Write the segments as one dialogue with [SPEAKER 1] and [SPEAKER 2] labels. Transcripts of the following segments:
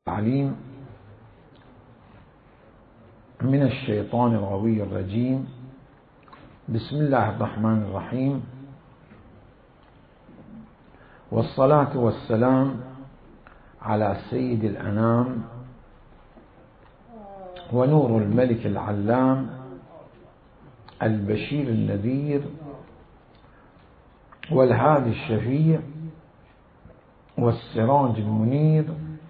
[SPEAKER 1] العليم من الشيطان الغوي الرجيم. بسم الله الرحمن الرحيم، والصلاة والسلام على سيد الأنام ونور الملك العلام البشير النذير والهادي الشفيع والسراج المنير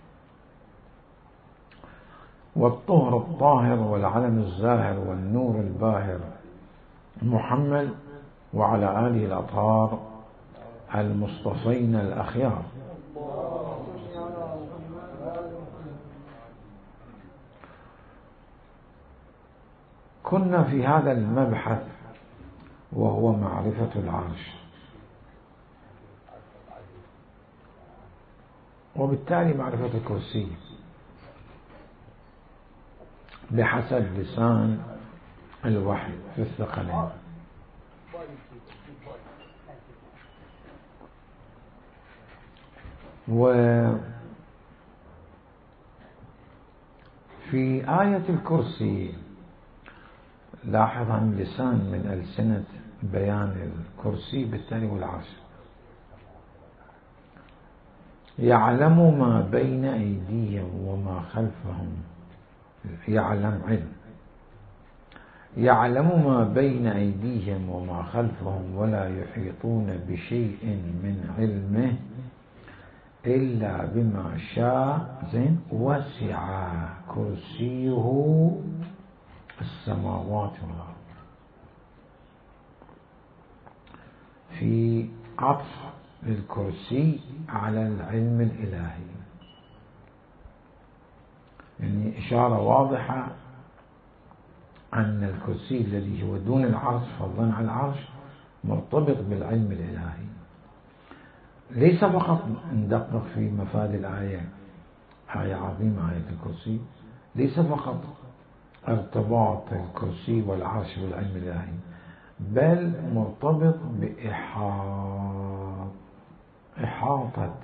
[SPEAKER 1] والطهر الطاهر والعلم الزاهر والنور الباهر محمد وعلى آله الأطهار المصطفين الأخيار. كنا في هذا المبحث وهو معرفة العرش، وبالتالي معرفة الكرسي بحسب لسان الوحي في الثقلين. وفي آية الكرسي لاحظ عن لسان من ألسنة بيان الكرسي بالتالي والعرش. يعلم ما بين أيديهم وما خلفهم، يعلم علم، يعلم ما بين أيديهم وما خلفهم ولا يحيطون بشيء من علمه إلا بما شاء. زين. وسع كرسيه السماوات والأرض. في عطف للكرسي على العلم الإلهي، يعني إشارة واضحة أن الكرسي الذي هو دون العرش فضلا عن العرش مرتبط بالعلم الإلهي. ليس فقط ندقق في مفاد الآية، آية عظيمة آية الكرسي، ليس فقط ارتباط الكرسي والعرش بالعلم الإلهي، بل مرتبط بإحاطة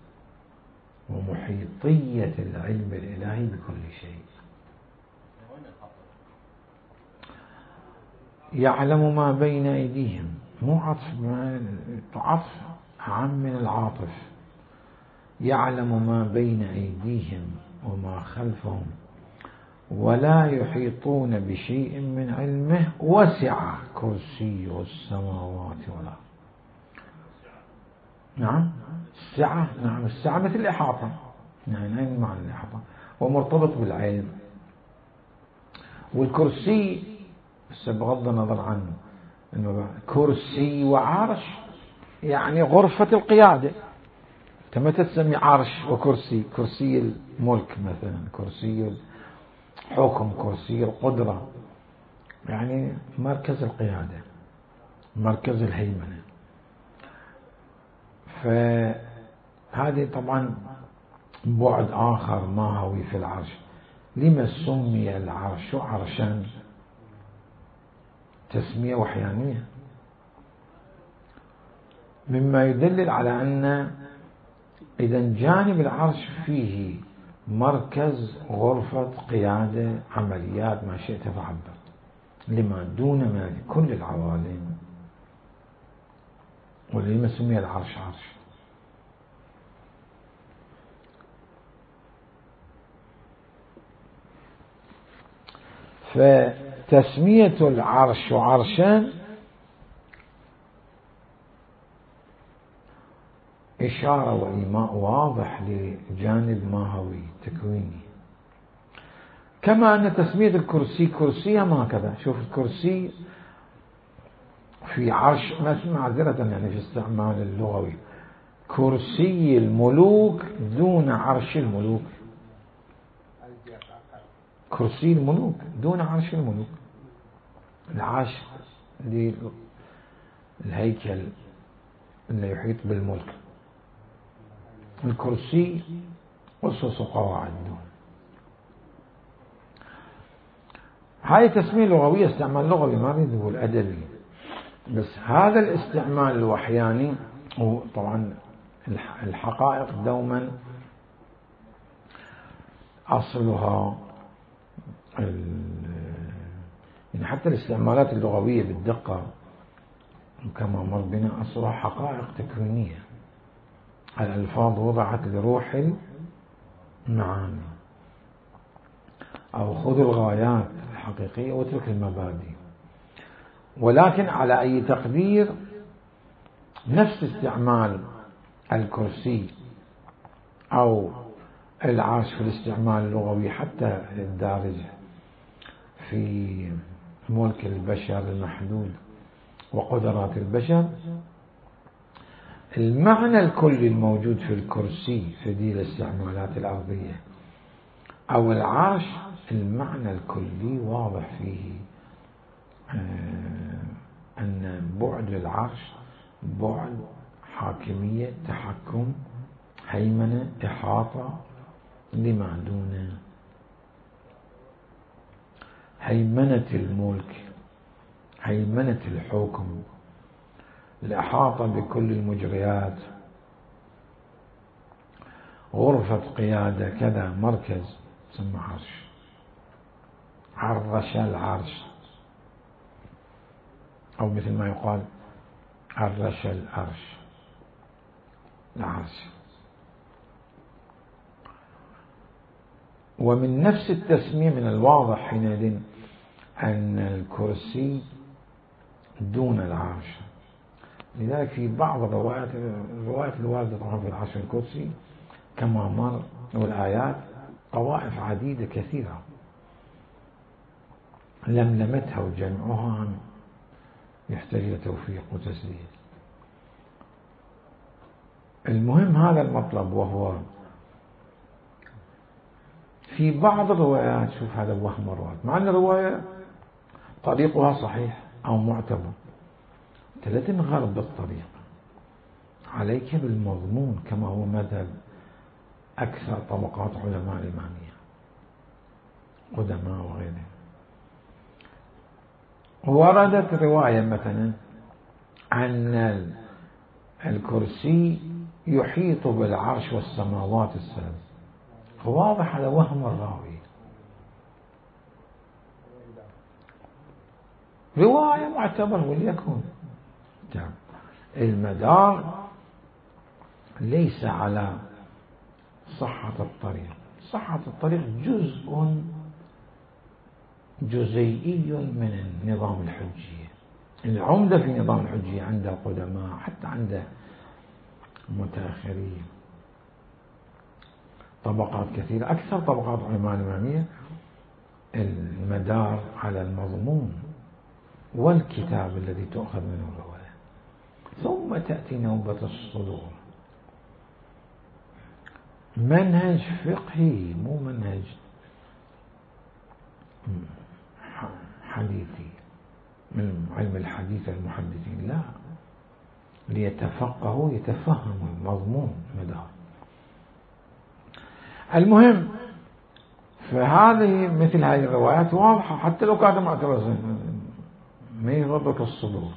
[SPEAKER 1] ومحيطية العلم الإلهي بكل شيء. يعلم ما بين أيديهم، مو عطف عام من العاطف. يعلم ما بين أيديهم وما خلفهم ولا يحيطون بشيء من علمه وسع كرسيه السماوات والأرض. نعم السعة، نعم السعة مثل الإحاطة، يعني أين معنى الإحاطة؟ ومرتبط بالعلم. والكرسي بغض النظر عنه إنه كرسي وعرش، يعني غرفة القيادة. أنت متى تسمي عرش وكرسي؟ كرسي الملك مثلا، كرسي الحكم، كرسي القدرة، يعني مركز القيادة، مركز الهيمنة. فهذه طبعا بعد آخر ماهوي في العرش. لما سمي العرش عرشا؟ تسمية وحيانية، مما يدلل على أن إذا جانب العرش فيه مركز غرفة قيادة عمليات ما شئت فعبر، لما دون ما كل العوالم. ولما سمي العرش عرش؟ فتسمية العرش عرشا إشارة وإيماء واضح لجانب ماهوي تكويني، كما أن تسمية الكرسي كرسيا ما هكذا. شوف الكرسي في عرش، معذرة يعني في استعمال اللغوي، كرسي الملوك دون عرش الملوك. كرسي الملوك دون عرش الملوك. العرش للهيكل اللي يحيط بالملك، الكرسي أسس وقواعد دون. هاي تسمية لغوية، استعمال لغوي، ما أريد أقول أدبي. بس هذا الاستعمال الوحياني، وطبعا الحقائق دوما أصلها يعني حتى الاستعمالات اللغوية بالدقة كما مر بنا أصلها حقائق تكوينية. الألفاظ وضعت لروح المعاني، أو خذ الغايات الحقيقية واترك المبادئ. ولكن على أي تقدير نفس استعمال الكرسي أو العرش في الاستعمال اللغوي حتى الدارج في ملك البشر المحدود وقدرات البشر، المعنى الكلي الموجود في الكرسي في دي الاستعمالات الأرضية أو العرش، المعنى الكلي واضح فيه أن بعد العرش بعد حاكمية، تحكم، هيمنة، إحاطة لما دونه، هيمنة الملك، هيمنة الحكم، الإحاطة بكل المجريات، غرفة قيادة، كذا مركز يسمى عرش، عرش العرش، أو مثل ما يقال عرش العرش، العرش. ومن نفس التسمية من الواضح حينئذ أن الكرسي دون العرش. لذلك في بعض الروايات الواردة طبعا في العرش الكرسي كما مر والآيات طوائف عديدة كثيرة لملمتها وجمعها يحتاج إلى توفيق وتسديد. المهم هذا المطلب، وهو في بعض الروايات، شوف هذا وهم الروايات، مع أن الرواية طريقها صحيح أو معتبر، لا تنغرب بالطريق، عليك بالمضمون كما هو مذهب أكثر طبقات علماء الإمامية قدماء وغيرهم. وردت رواية مثلا أن الكرسي يحيط بالعرش والسماوات السبع، واضح على وهم الراوي، رواية معتبرة وليكن. المدار ليس على صحة الطريق، صحة الطريق جزيئي من النظام الحجية. العمدة في نظام الحجية عند القدماء حتى عند المتأخرين طبقات كثيرة، أكثر طبقات علماء الإمامية المدار على المضمون والكتاب الذي تؤخذ منه الرواية، ثم تأتي نوبة الصدور، منهج فقهي مو منهج حديثي من علم الحديث المحدثين، لا، ليتفقهوا يتفهموا المضمون مدار. المهم فهذه مثل هذه الروايات واضحة حتى لو كانت معتبرة، ما يغضك الصدور،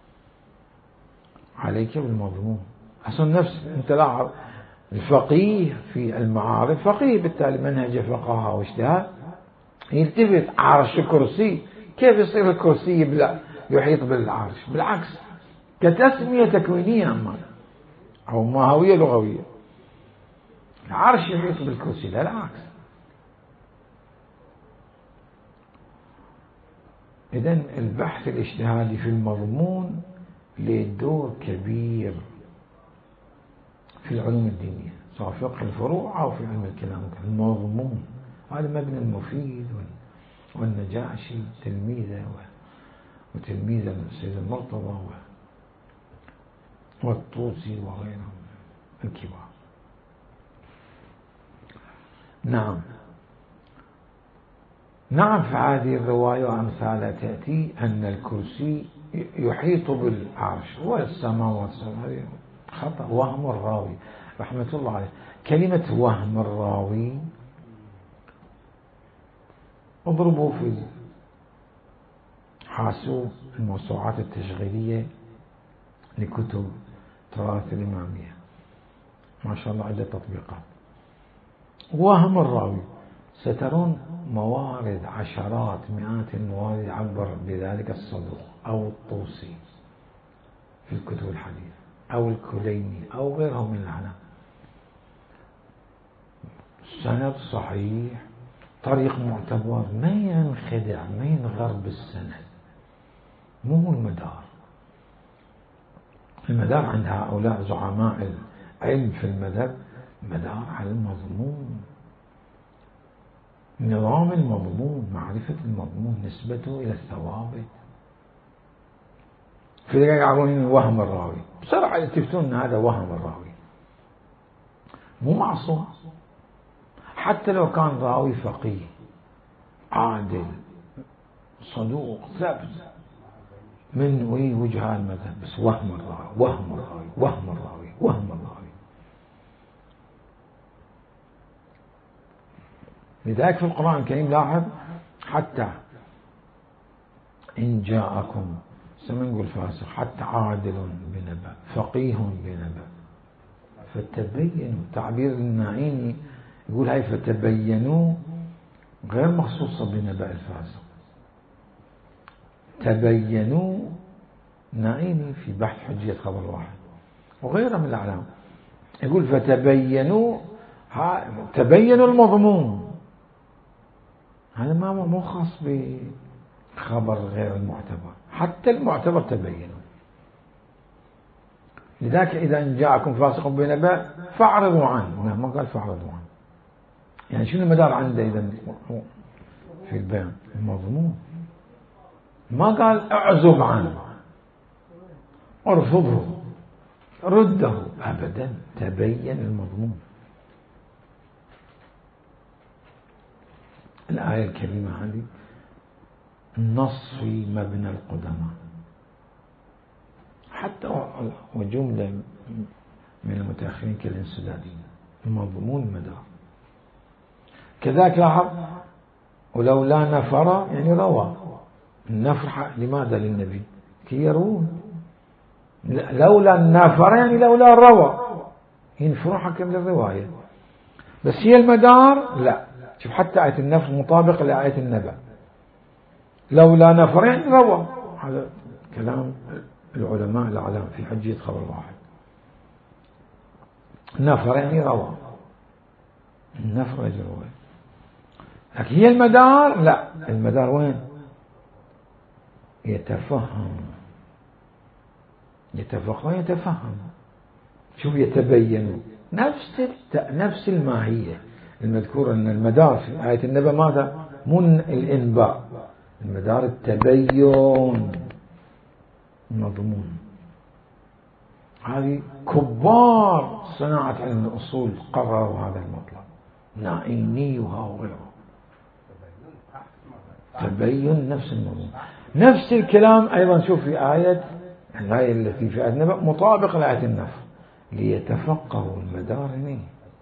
[SPEAKER 1] عليك بالمضمون. أصلا نفس أنت لاحظ الفقيه في المعارف فقيه، بالتالي منهج فقهاء واجتهاد، يلتفت عرش كرسي، كيف يصير الكرسي يحيط بالعرش؟ بالعكس، كتسمية تكوينية أما أو ماهوية لغوية، العرش يحيط بالكرسي، لا العكس. إذن البحث الاجتهادي في المضمون له دور كبير في العلوم الدينية، سواء فقه الفروع أو في علم الكلام. المضمون هذا مبنى المفيد والنجاشي تلميذه وتلميذ السيد المرتضى والطوسي وغيرهم الكبار. نعم فهذه الرواية وأمثالها تأتي أن الكرسي يحيط بالعرش والسماوات السبع، هذه خطأ، وهم الراوي رحمة الله عليه. كلمة وهم الراوي اضربوا في حاسوب الموسوعات التشغيلية لكتب تراث الإمامية، ما شاء الله عدة تطبيقات. وهم الراوي سترون موارد عشرات مئات الموارد يعبر بذلك الصدوق أو الطوسي في الكتب الحديثة أو الكليني أو غيرهم من العلماء، سند صحيح، طريق معتبر، ما ينخدع ما ينغر بالسند، مو المدار. المدار عند هؤلاء زعماء العلم في المذهب مدار على المضمون، نظام المضمون، معرفة المضمون، نسبته إلى الثوابت. في ذلك يعرفون وهم الراوي بسرعة يلتفتون أن هذا وهم الراوي، مو معصوم، حتى لو كان راوي فقيه عادل صدوق ثابت من وجهة المذهب، بس وهم الراوي وهم الراوي وهم الراوي وهم الراوي. لذلك في القرآن الكريم لاحظ حتى إن جاءكم سمنقول فاسق، حتى عادل بنبأ فقيه بنبأ فتبينوا. تعبير النعيمي يقول هاي فتبينوا غير مخصوصة بنبأ الفاسق، تبينوا نعيمي في بحث حجية خبر واحد وغيره من الأعلام يقول فتبينوا، تبينوا المضمون، هذا ما مو خاص بخبر غير المعتبر، حتى المعتبر تبينوا. لذلك إذا إن جاءكم فاسق بنبأ فاعرضوا عنه، ما قال فاعرضوا عنه، يعني شنو المدار عنده إذا في البيان؟ المضمون، ما قال اعزب عنه ارفضه رده أبدا، تبين المضمون. الآية الكريمة هذه النص في مبنى القدماء، حتى وجملة من المتأخرين كالانسداديين، المضمون مدار. كذلك لاحظ ولولا نفر يعني روى، النفر لماذا للنبي؟ كي يروون، لولا النفر يعني لولا الروى، ينفروا حكم للرواية، بس هي المدار لا. شوف حتى آية النفر مطابقة لآية النبأ، لولا نفر يعني روى، هذا كلام العلماء الأعلام في حجية خبر واحد، نفر يعني روى، النفر يعني روى، لكن هي المدار لا. المدار وين؟ يتفهم، يتفقه يتفهم. شوف يتبين نفس الماهية المذكورة، أن المدار في آية النبأ ماذا؟ من الإنباء، المدار التبين المضمون. هذه كبار صناعة علم الأصول قرروا هذا المطلب، نائيني وغيره، تبين نفس المضمون. نفس الكلام أيضا شوف في آية الآية التي في آية النبأ مطابقة لآية النفر، ليتفقهوا المدار هنا.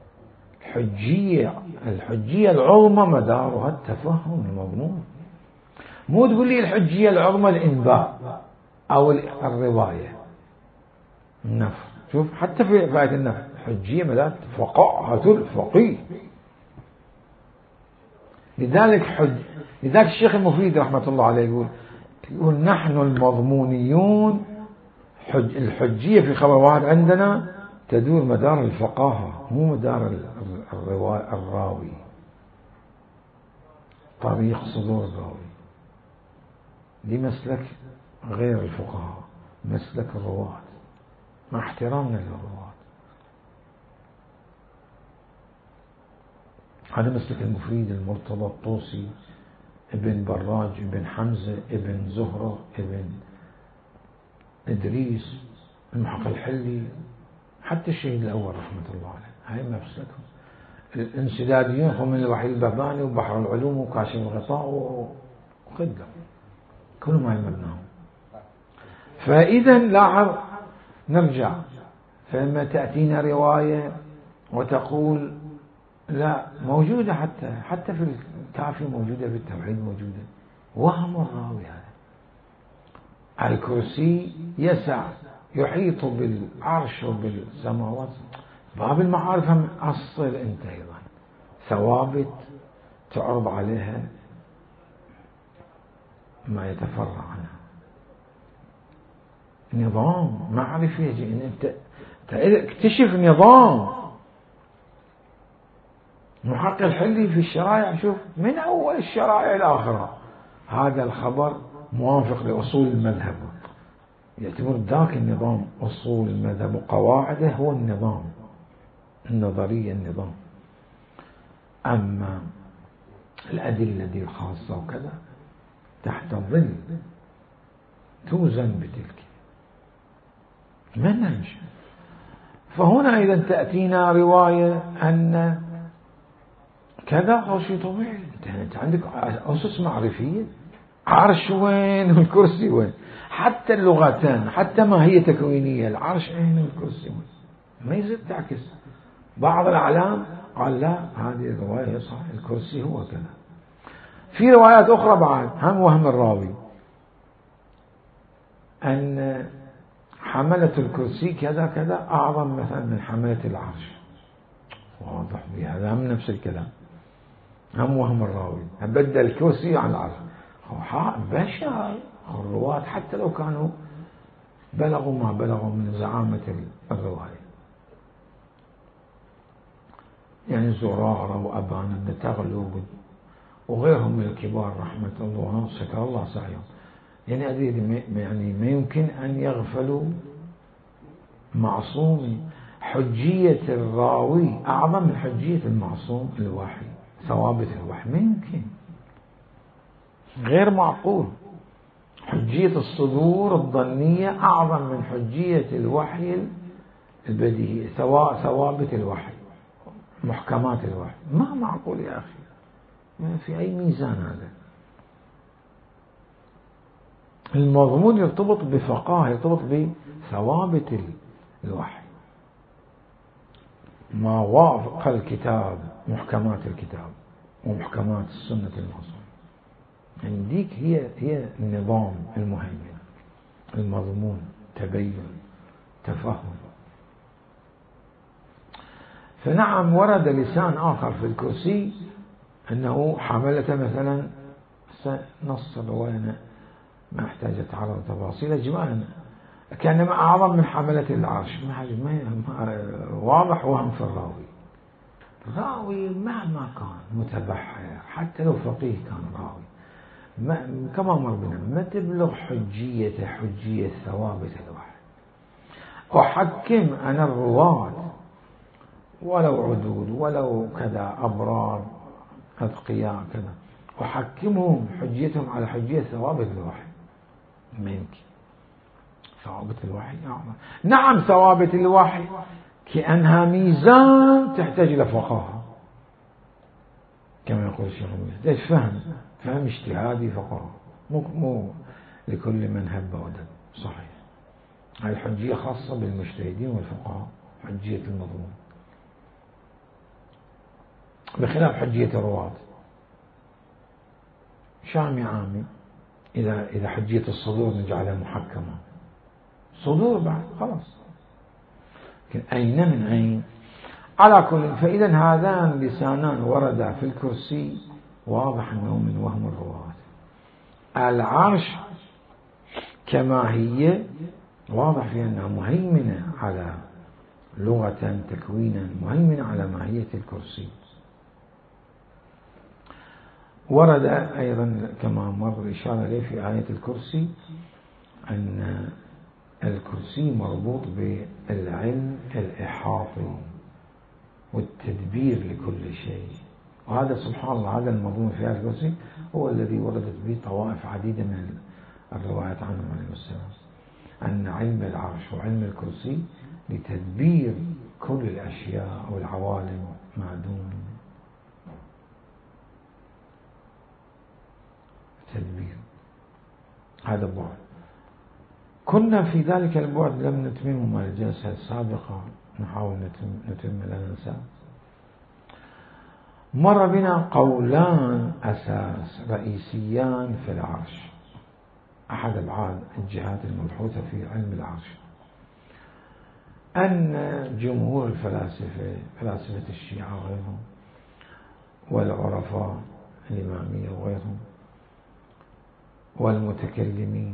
[SPEAKER 1] الحجية العظمى مدارها التفهم المضمون، مو تقول لي الحجية العظمى الإنباء أو الرواية النفر. شوف حتى في آية النفر الحجية مدار فقاهة الفقيه. لذلك الشيخ المفيد رحمة الله عليه يقول نحن المضمونيون الحجية في خبر واحد عندنا تدور مدار الفقاهة، مو مدار الراوي، طريق صدور الراوي. دي مسلك غير الفقهاء، مسلك الرواة، مع احترامنا للرواة. هذا مسلك المفيد، المرتضى، الطوسي، ابن براج، ابن حمزة، ابن زهرة، ابن إدريس، المحق الحلي، حتى الشهيد الأول رحمة الله عليه، هاي مسلكهم. الانسداديين هم من الوحي الباباني وبحر العلوم وكاشف الغطاء وخدم، كلهم هاي مبناهم. فإذا لاحظ نرجع، فلما تأتينا رواية وتقول لا موجودة، حتى في الكافي موجودة، في التوحيد موجودة، وهم الراوي هذا. الكرسي يسع يحيط بالعرش وبالسماوات، باب المعارف هم أصل أنت أيضا ثوابت تعرض عليها ما يتفرع عنها. نظام معرفي يجي إن أنت اكتشف نظام. محقق الحلي في الشرائع، شوف من أول الشرائع الآخرة هذا الخبر موافق لأصول المذهب، يعتبر ذاك النظام أصول المذهب وقواعده هو النظام النظرية النظام. أما الأدلة دي الخاصة وكذا تحت الظل توزن بتلك منهج. فهنا إذا تأتينا رواية أن كذا أو شيء طبيعي، أنت عندك أسس معرفية، عرش وين والكرسي وين، حتى اللغتان حتى ما هي تكوينية، العرش وين والكرسي وين، ما يصير تعكس. بعض الأعلام قال لا هذه الرواية صح، الكرسي هو كذا. في روايات أخرى بعد هم وهم الراوي أن حملة الكرسي كذا كذا أعظم مثلا من حملة العرش، واضح بهذا هم نفس الكلام، هم وهم الراوي بدل الكرسي عن العرش. بشر الرواة حتى لو كانوا بلغوا ما بلغوا من زعامة الرواية، يعني زرارة وأبان بن تغلب وغيرهم من الكبار رحمة الله وشكر الله سعيهم، يعني ما يمكن أن يغفلوا معصوم. حجية الراوي أعظم من حجية المعصوم الوحي، ثوابت الوحي ما يمكن، غير معقول. حجية الصدور الظنية أعظم من حجية الوحي البديهي، ثوابت الوحي محكمات الوحي، ما معقول يا أخي، ما في أي ميزان هذا. المضمون يرتبط بفقاه، يرتبط بثوابت الوحي، ما وافق الكتاب محكمات الكتاب ومحكمات السنة المعصومة. يعني ديك هي النظام المهيمن، المضمون، تبين، تفهم. فنعم ورد لسان آخر في الكرسي أنه حملة مثلا نص الرواية ما احتاج أتعرض تفاصيل إجمالا كان أعظم من حملة العرش، واضح وهم في الراوي. الراوي مهما كان متبحر حتى لو فقيه كان راوي كما مر بنا ما تبلغ حجية ثوابت الوحي. أحكم أنا الرواة ولو عدود ولو كذا أبرار أتقياء كذا، أحكمهم حجيتهم على حجية ثوابت الوحي، ما يمكن. ثوابت الوحي أعظم. نعم ثوابت الوحي كأنها ميزان تحتاج إلى فقاهة كما يقول الشيخ المسلم، فهم اجتهادي فقاهة، مو لكل من هب ودب. صحيح هذه الحجية خاصة بالمجتهدين والفقهاء، حجية المضمون، بخلاف حجية الرواة. شامي عامي إذا حجية الصدور نجعلها محكمة، صدور بعد خلاص، لكن أين من أين؟ على كل. فإذا هذان لسانان وردا في الكرسي واضح أنه من وهم الرواة. العرش كما هي واضح في أنها مهيمنة على لغة تكوينا، مهيمنة على ماهية الكرسي. ورد أيضا كما مر الإشارة إليه في آية الكرسي أن الكرسي مربوط بالعلم الإحاطي والتدبير لكل شيء، وهذا سبحان الله هذا المضمون في آية الكرسي هو الذي وردت به طوائف عديدة من الروايات عنه عليه السلام، أن علم العرش وعلم الكرسي لتدبير كل الأشياء والعوالم ما دون تدبير. هذا بعد كنا في ذلك البعد لم نتممه مع الجلسة السابقة، نحاول نتم لا ننسى. مر بنا قولان أساس رئيسيان في العرش، أحد الجهات المبحوثة في علم العرش، أن جمهور الفلاسفة، فلاسفة الشيعة وغيرهم والعرفاء الإمامية وغيرهم والمتكلمين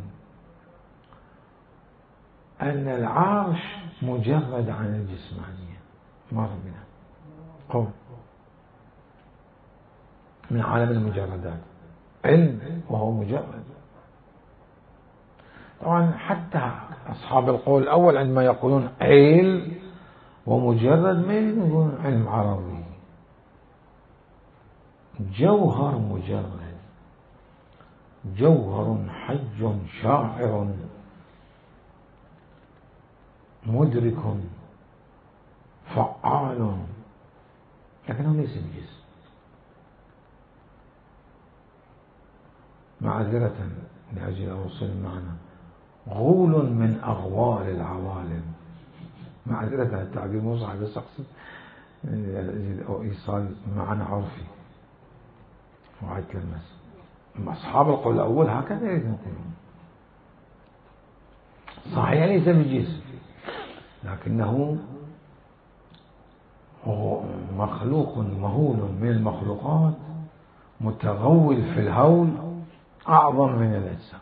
[SPEAKER 1] أن العرش مجرد عن الجسمانية، ما ربنا قول من عالم المجردات، علم وهو مجرد. طبعا حتى أصحاب القول الأول عندما يقولون علم ومجرد ما يقولون علم عربي، جوهر مجرد، جوهر حج شاعر مدرك فعال، لكنه ليس بجسم. معذرة لأجل أوصل المعنى، غول من أغوال العوالم، معذرة التعبير مو صحيح بس أقصد إيصال معنى عرفي وعيد المس. أصحاب القول الأول هكذا يقولون، صحيح ليس بجسم لكنه مخلوق مهول من المخلوقات، متغول في الهول أعظم من الأجسام،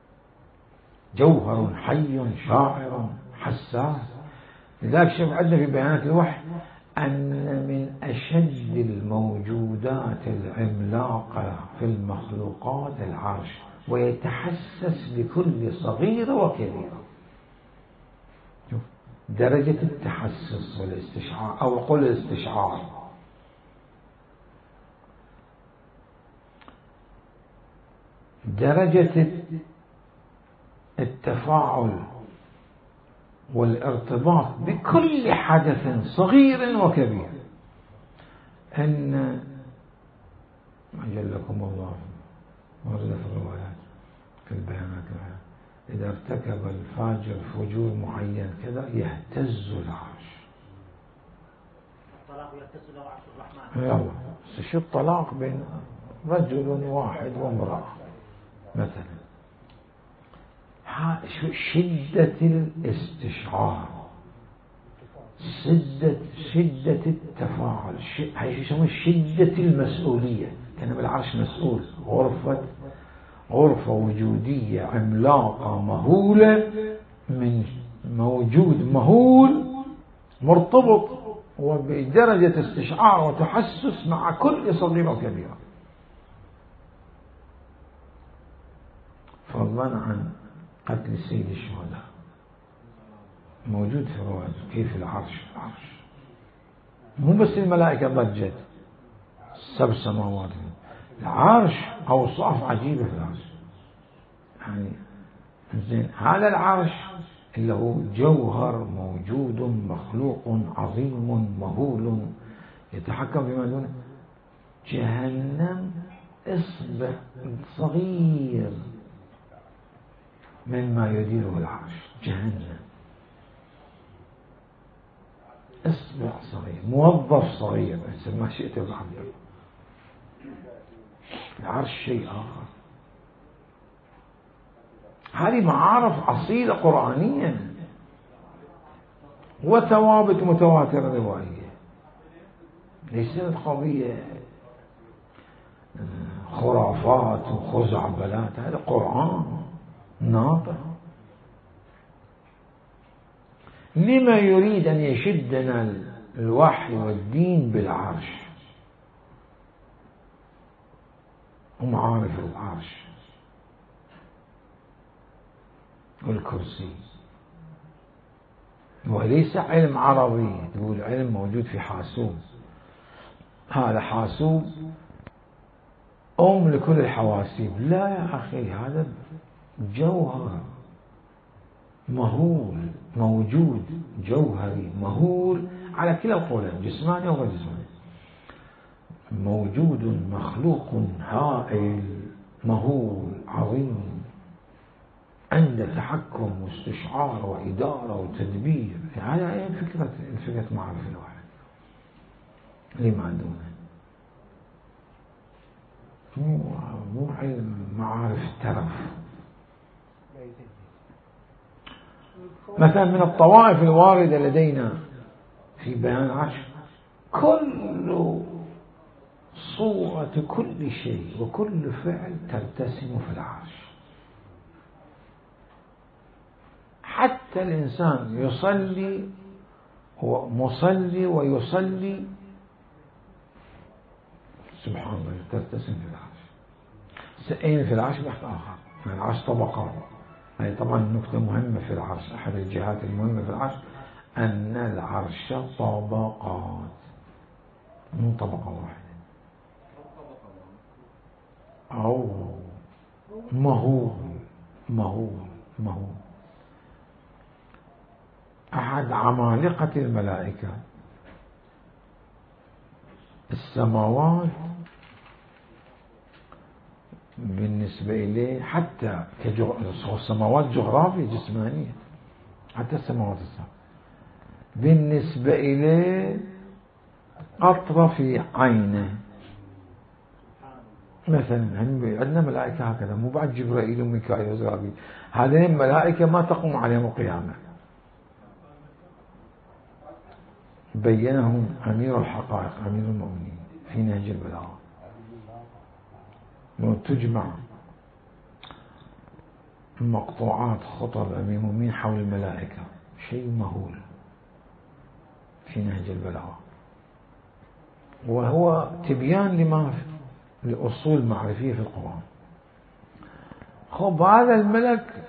[SPEAKER 1] جوهر حي شاعر حساس. لذلك شوف عندنا في بيانات الوحي أن من أشد الموجودات العملاقة في المخلوقات العرش، ويتحسس بكل صغيرة وكبيرة. درجة التحسس والاستشعار أو قل الاستشعار، درجة التفاعل والارتباط بكل حدث صغير وكبير. أن أجلكم الله ورد في الروايات في البيانات إذا ارتكب الفاجر فجور معين كذا يهتز العرش.
[SPEAKER 2] الطلاق يهتز له عرش الرحمن.
[SPEAKER 1] يلا شو الطلاق بين رجل واحد وامرأة مثلا، شدة الاستشعار، شدة التفاعل، هاي شو يسمون شدة المسؤولية. كان بالعرش مسؤول، غرفة وجودية عملاقة مهولة من موجود مهول مرتبط وبدرجة استشعار وتحسس مع كل صغيرة وكبيرة، فضلا عن قتل سيد الشهداء. موجود في رواية كيف العرش مو بس الملائكة ضجت، 7 سماوات، العرش أوصاف عجيبة في العرش. يعني زين هذا العرش اللي هو جوهر موجود مخلوق عظيم مهول يتحكم بما دونه. جهنم إصبع صغير مما يديره العرش، جهنم إصبع صغير، موظف صغير، ما شئت بعبر. العرش شيء آخر. هذه معارف أصيلة قرآنية وثوابت متواترة روائية، ليست قضية خرافات وخزعبلات. هذا قرآن ناطق. لما يريد أن يشدنا الوحي والدين بالعرش ومعارف العرش والكرسي، وليس علم عربي تقول علم موجود في حاسوب. هذا حاسوب لكل الحواسيب. لا يا أخي، هذا جوهر مهول موجود، جوهري مهول على كلا القولين، جسماني وغير جسماني، موجود مخلوق هائل مهول عظيم، عنده تحكم واستشعار وإدارة وتدبير. هذا هي فكرة معرفة الواحد اللي ما عندنا، مو علم معارف الترف. مثلا من الطوائف الواردة لدينا في بيان العرش كل صورة كل شيء وكل فعل ترتسم في العرش. حتى الإنسان يصلي ومصلي ويصلي سبحان الله ترتسم في العرش. سئين في العرش بحث آخر. العرش طبقات. هذه طبعا نكتة مهمة في العرش. أحد الجهات المهمة في العرش أن العرش طبقات مو طبقة واحدة أو مهول. أحد عمالقة الملائكة السماوات بالنسبة إليه حتى السماوات جغرافية جسمانية، حتى السماوات السبع بالنسبة إليه قطرة في عينه. مثلا عندنا ملائكة هكذا، مو بعد جبرائيل وميكائيل وإسرافيل، هذين الملائكة ما تقوم عليهم القيامة. بينهم أمير الحقائق أمير المؤمنين في نهج البلاغة. لو تجمع مقطوعات خطب أمير المؤمنين حول الملائكة شيء مهول في نهج البلاغة، وهو تبيان لما لأصول معرفية في القرآن. خب هذا الملك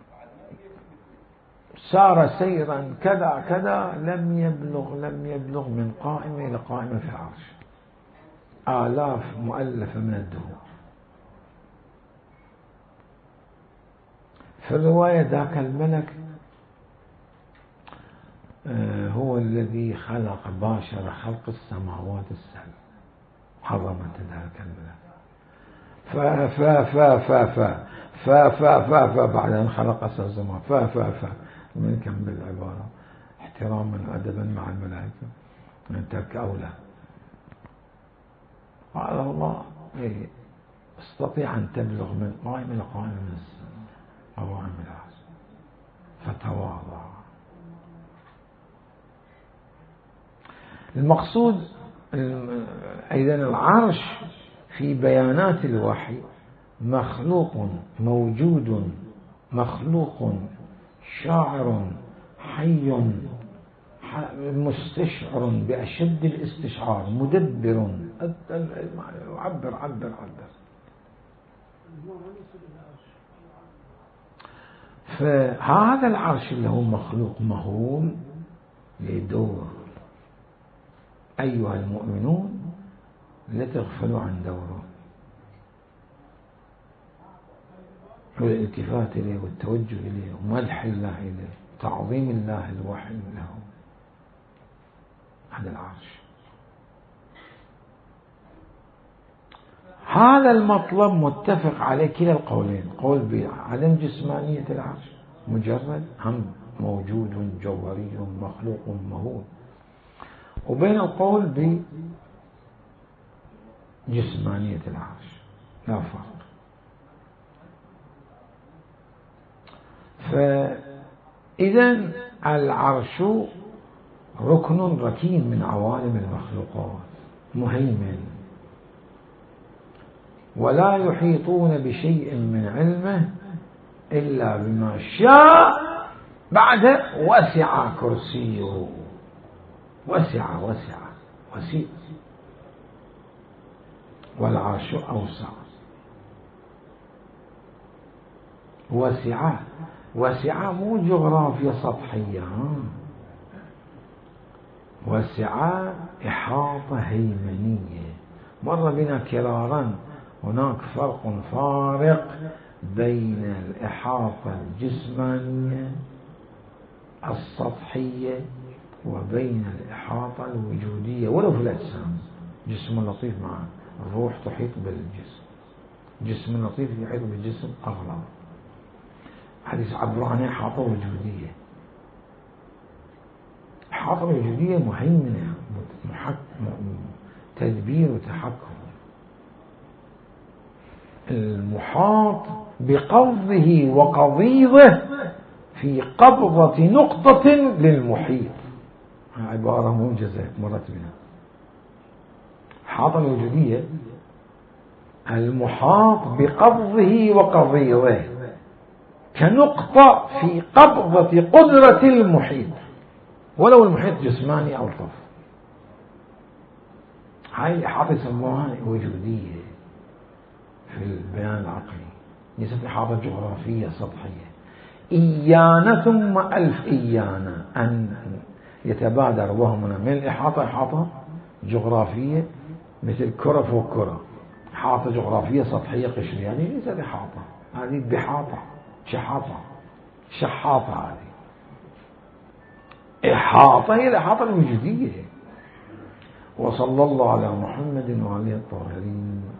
[SPEAKER 1] سار سيرا كذا كذا لم يبلغ من قائمة إلى قائمة في العرش، آلاف مؤلفة من الدهور. في الرواية ذاك الملك هو الذي باشر خلق السماوات السبع، حرمت ذلك الملك. بعد أن خلق السماوات من كم بالعبارة احتراما وأدبا مع الملائكة ترك أولى. قال الله استطيع أن تبلغ من قائم إلى قائم من السماء من العرش فتواضع. المقصود أيضا العرش في بيانات الوحي مخلوق موجود، مخلوق شاعر حي مستشعر بأشد الاستشعار مدبر عبر. فهذا العرش اللي هو مخلوق مهول يدور. أيها المؤمنون لا تغفلوا عن دوره والالتفات إليه والتوجه إليه ومدح الله إليه، تعظيم الله الوحي له. هذا العرش. هذا المطلب متفق عليه كلا القولين، قول بعدم جسمانية العرش مجرد هم موجود جوهري مخلوق مهول، وبين القول بجسمانية العرش لا فرق. فإذا العرش ركن ركين من عوالم المخلوقات مهيمن، ولا يحيطون بشيء من علمه إلا بما شاء. بعد وسع كرسيه، وسع والعرش أوسع. وسع مو جغرافيا سطحية، وسع إحاطة هيمنية. مر بنا كرارا هناك فرق فارق بين الإحاطة الجسمانية السطحية وبين الإحاطة الوجودية ولو في الأجسام. جسم لطيف مع الروح تحيط بالجسم، جسم لطيف يحيط بالجسم أغلب. حديث عبر عنها إحاطة وجودية. إحاطة وجودية مهيمنة، تدبير وتحكم. المحاط بقبضه وقضيضه في قبضة نقطة للمحيط. عبارة موجزة مرت بنا. الإحاطة الوجودية المحاط بقبضه وقضيضه كنقطة في قبضة قدرة المحيط، ولو المحيط جسماني أو طف. هاي الإحاطة يسموها وجودية في البيان العقلي، ليست إحاطة جغرافية سطحية. إيانا ثم ألف إيانا أن يتبادر وهمنا من الإحاطة إحاطة جغرافية مثل كرة فوق كرة، إحاطة جغرافية سطحية قشرية، يعني ليست إحاطة، هذه بحاطة شحاطة. هذه إحاطة هي الإحاطة الوجودية. وصلى الله على محمد وعلى الطاهرين.